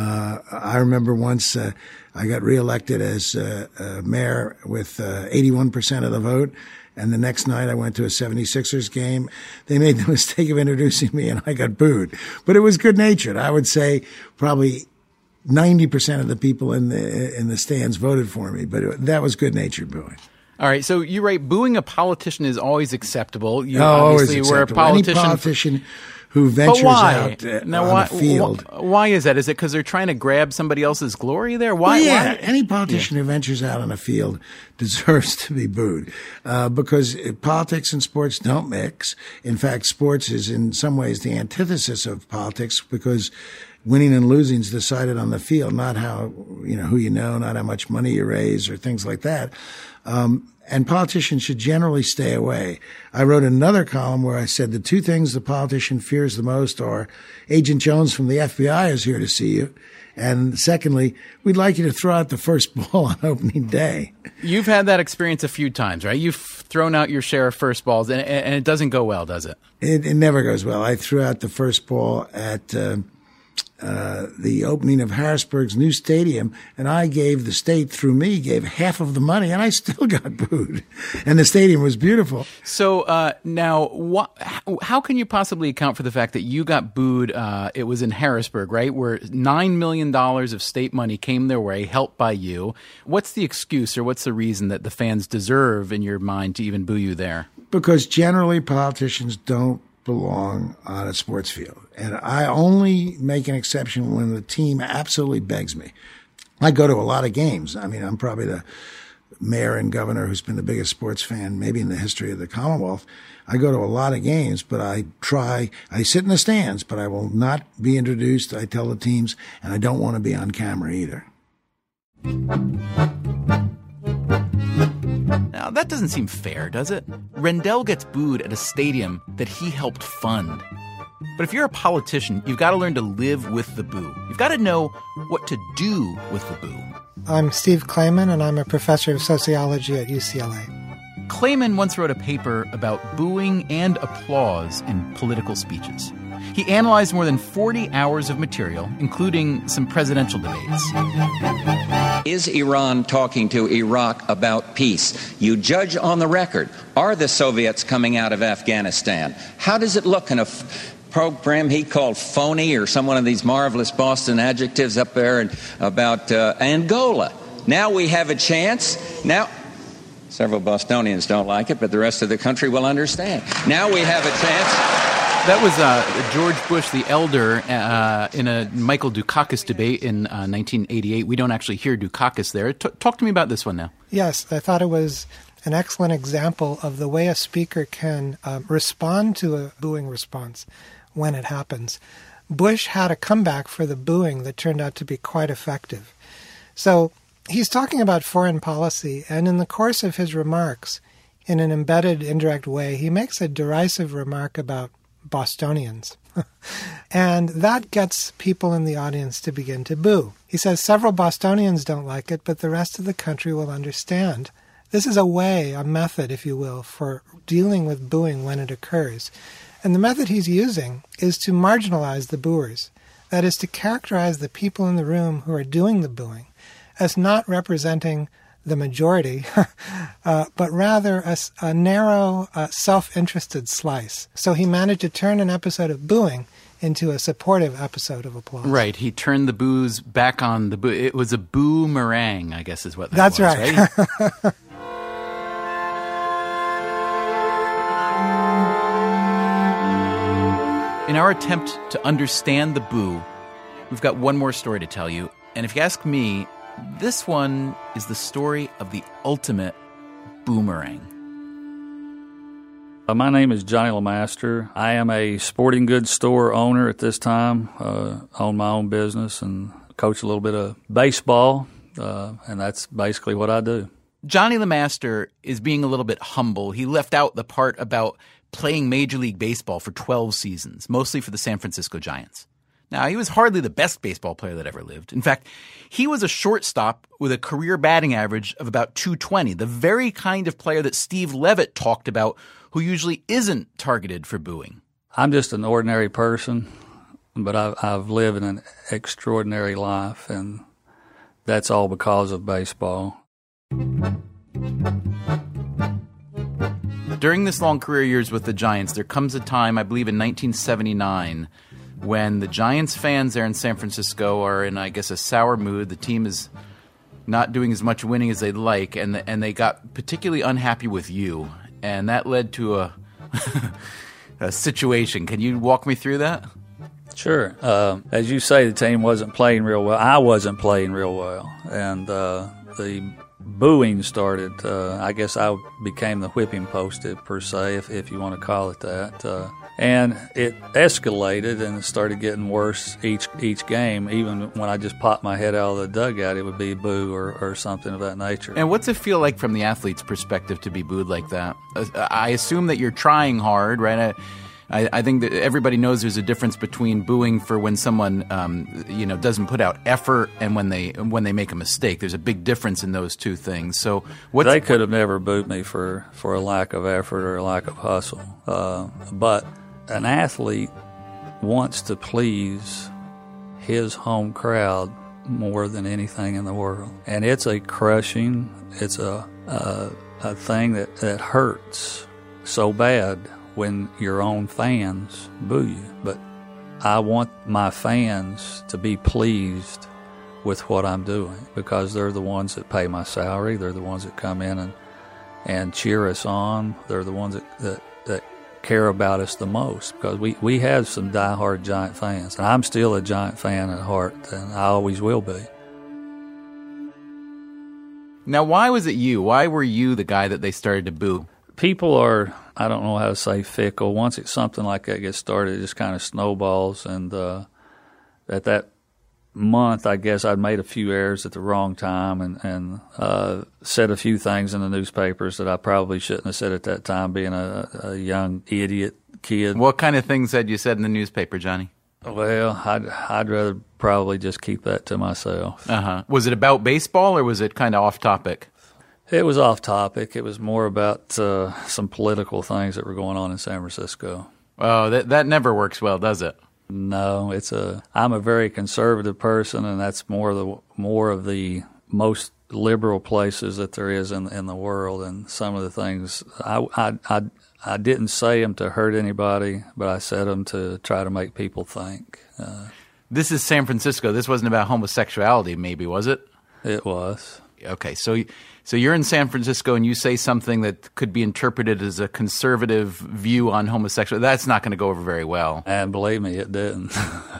I remember once I got reelected as mayor with 81% of the vote. And the next night I went to a 76ers game. They made the mistake of introducing me and I got booed. But it was good-natured. I would say probably 90% of the people in the stands voted for me, but that was good-natured booing. All right, so you write booing a politician is always acceptable. You always obviously acceptable. Were a politician. Any politician who ventures out on the field. Why is that? Is it because they're trying to grab somebody else's glory there? Why? Why? Any politician who ventures out on a field deserves to be booed because politics and sports don't mix. In fact, sports is in some ways the antithesis of politics because winning and losing is decided on the field, not how, who you know, not how much money you raise or things like that. And politicians should generally stay away. I wrote another column where I said the two things the politician fears the most are Agent Jones from the FBI is here to see you. And secondly, we'd like you to throw out the first ball on opening day. You've had that experience a few times, right? You've thrown out your share of first balls, and it doesn't go well, does it? It never goes well. I threw out the first ball at the opening of Harrisburg's new stadium, and I gave the state, through me, gave half of the money, and I still got booed. And the stadium was beautiful. So now, how can you possibly account for the fact that you got booed? It was in Harrisburg, right, where $9 million of state money came their way, helped by you. What's the excuse or what's the reason that the fans deserve, in your mind, to even boo you there? Because generally politicians don't belong on a sports field. And I only make an exception when the team absolutely begs me. I go to a lot of games. I mean, I'm probably the mayor and governor who's been the biggest sports fan maybe in the history of the Commonwealth. I go to a lot of games, but I sit in the stands, but I will not be introduced. I tell the teams, and I don't want to be on camera either. Now, that doesn't seem fair, does it? Rendell gets booed at a stadium that he helped fund. But if you're a politician, you've got to learn to live with the boo. You've got to know what to do with the boo. I'm Steve Klayman, and I'm a professor of sociology at UCLA. Klayman once wrote a paper about booing and applause in political speeches. He analyzed more than 40 hours of material, including some presidential debates. Is Iran talking to Iraq about peace? You judge on the record. Are the Soviets coming out of Afghanistan? How does it look in a program he called phony, or some one of these marvelous Boston adjectives up there, and about Angola? Now we have a chance. Now, several Bostonians don't like it, but the rest of the country will understand. Now we have a chance. That was George Bush the elder in a Michael Dukakis debate in 1988. We don't actually hear Dukakis there. Talk to me about this one now. Yes, I thought it was an excellent example of the way a speaker can respond to a booing response when it happens. Bush had a comeback for the booing that turned out to be quite effective. So he's talking about foreign policy, and in the course of his remarks, in an embedded, indirect way, he makes a derisive remark about Bostonians. And that gets people in the audience to begin to boo. He says several Bostonians don't like it, but the rest of the country will understand. This is a way, a method, if you will, for dealing with booing when it occurs. And the method he's using is to marginalize the booers. That is, to characterize the people in the room who are doing the booing as not representing the majority, but rather a narrow, self-interested slice. So he managed to turn an episode of booing into a supportive episode of applause. Right. He turned the boos back on the boo. It was a boomerang, I guess is what that That's was, right? In our attempt to understand the boo, we've got one more story to tell you. And if you ask me, this one is the story of the ultimate boomerang. My name is Johnny LeMaster. I am a sporting goods store owner at this time, own my own business and coach a little bit of baseball, and that's basically what I do. Johnny LeMaster is being a little bit humble. He left out the part about playing Major League Baseball for 12 seasons, mostly for the San Francisco Giants. Now, he was hardly the best baseball player that ever lived. In fact, he was a shortstop with a career batting average of about .220, the very kind of player that Steve Levitt talked about, who usually isn't targeted for booing. I'm just an ordinary person, but I've lived an extraordinary life, and that's all because of baseball. During this long career years with the Giants, there comes a time, I believe in 1979, when the Giants fans there in San Francisco are in, I guess, a sour mood. The team is not doing as much winning as they'd like, and they got particularly unhappy with you. And that led to a situation. Can you walk me through that? Sure. As you say, the team wasn't playing real well. I wasn't playing real well. And the booing started. I guess I became the whipping post, per se, if you want to call it that. And it escalated and it started getting worse each game. Even when I just popped my head out of the dugout, it would be boo or something of that nature. And what's it feel like from the athlete's perspective to be booed like that? I assume that you're trying hard, right? I think that everybody knows there's a difference between booing for when someone doesn't put out effort and when they make a mistake. There's a big difference in those two things. So they could have never booed me for a lack of effort or a lack of hustle. But an athlete wants to please his home crowd more than anything in the world, and it's a crushing. It's a thing that hurts so bad when your own fans boo you. But I want my fans to be pleased with what I'm doing because they're the ones that pay my salary. They're the ones that come in and cheer us on. They're the ones that care about us the most because we have some diehard Giant fans. And I'm still a Giant fan at heart, and I always will be. Now, why was it you? Why were you the guy that they started to boo? People are, I don't know how to say, fickle. Once something like that gets started, it just kind of snowballs. And at that month, I guess I'd made a few errors at the wrong time and said a few things in the newspapers that I probably shouldn't have said at that time, being a young idiot kid. What kind of things had you said in the newspaper, Johnny? Well, I'd rather probably just keep that to myself. Uh-huh. Was it about baseball or was it kind of off topic? It was off topic. It was more about some political things that were going on in San Francisco. Oh, that never works well, does it? No, I'm a very conservative person, and that's more of the most liberal places that there is in the world. And some of the things I didn't say them to hurt anybody, but I said them to try to make people think. This is San Francisco. This wasn't about homosexuality, maybe, was it? It was. Okay, so you're in San Francisco and you say something that could be interpreted as a conservative view on homosexuality. That's not going to go over very well. And believe me, it didn't.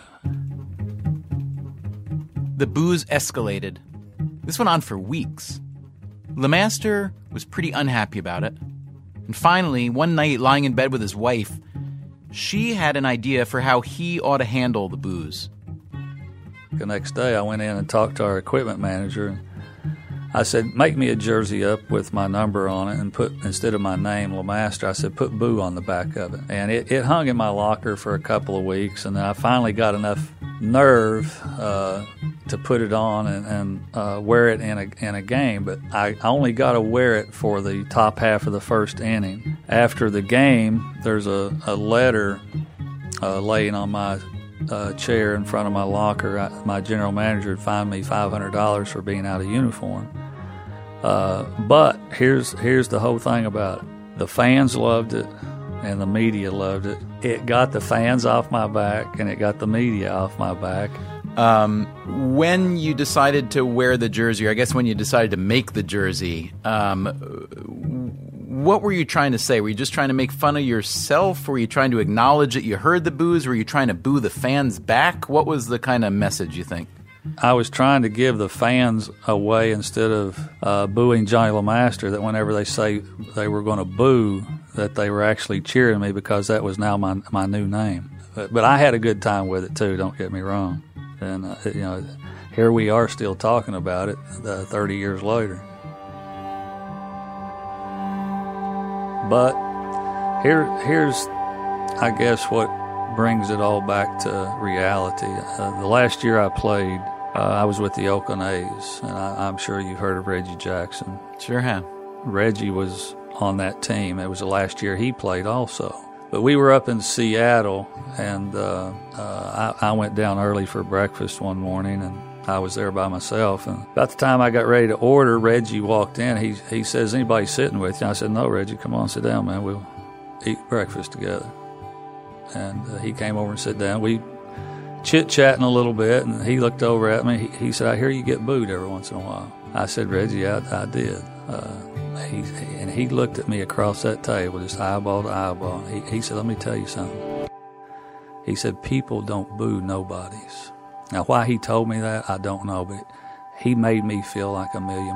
The boos escalated. This went on for weeks. LeMaster was pretty unhappy about it. And finally, one night, lying in bed with his wife, she had an idea for how he ought to handle the boos. The next day, I went in and talked to our equipment manager. I said, make me a jersey up with my number on it and put, instead of my name, LeMaster, I said, put Boo on the back of it. And it hung in my locker for a couple of weeks, and then I finally got enough nerve to put it on and wear it in a game. But I only got to wear it for the top half of the first inning. After the game, there's a letter laying on my chair in front of my locker. My general manager had fined me $500 for being out of uniform. But here's the whole thing about it. The fans loved it, and the media loved it. It got the fans off my back, and it got the media off my back. When you decided to wear the jersey, or I guess when you decided to make the jersey, What were you trying to say? Were you just trying to make fun of yourself? Were you trying to acknowledge that you heard the boos? Were you trying to boo the fans back? What was the kind of message, you think? I was trying to give the fans a way, instead of booing Johnny LeMaster, that whenever they say they were going to boo, that they were actually cheering me, because that was now my new name. But I had a good time with it too, don't get me wrong. And here we are still talking about it 30 years later. But here's, I guess, what brings it all back to reality. The last year I played, I was with the Oakland A's, and I'm sure you've heard of Reggie Jackson. Sure have. Reggie was on that team. It was the last year he played also. But we were up in Seattle, and I went down early for breakfast one morning, and I was there by myself. And about the time I got ready to order, Reggie walked in. He says, "Anybody sitting with you?" I said, "No, Reggie, come on, sit down, man. We'll eat breakfast together." And he came over and sat down. We chit-chatting a little bit, and he looked over at me. He said, "I hear you get booed every once in a while." I said, "Reggie, I did." And he looked at me across that table, just eyeball to eyeball. He said, "Let me tell you something." He said, "People don't boo nobodies." Now, why he told me that, I don't know, but he made me feel like $1 million.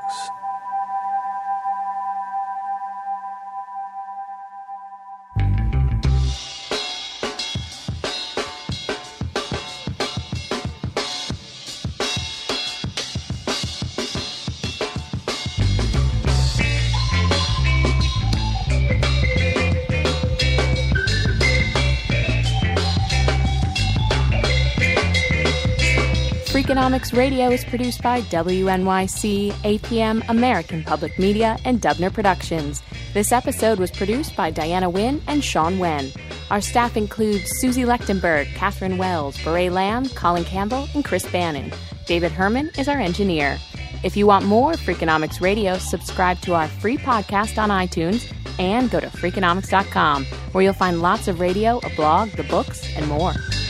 Freakonomics Radio is produced by WNYC, APM, American Public Media, and Dubner Productions. This episode was produced by Diana Wynn and Sean Wen. Our staff includes Susie Lechtenberg, Catherine Wells, Beret Lamb, Colin Campbell, and Chris Bannon. David Herman is our engineer. If you want more Freakonomics Radio, subscribe to our free podcast on iTunes and go to Freakonomics.com, where you'll find lots of radio, a blog, the books, and more.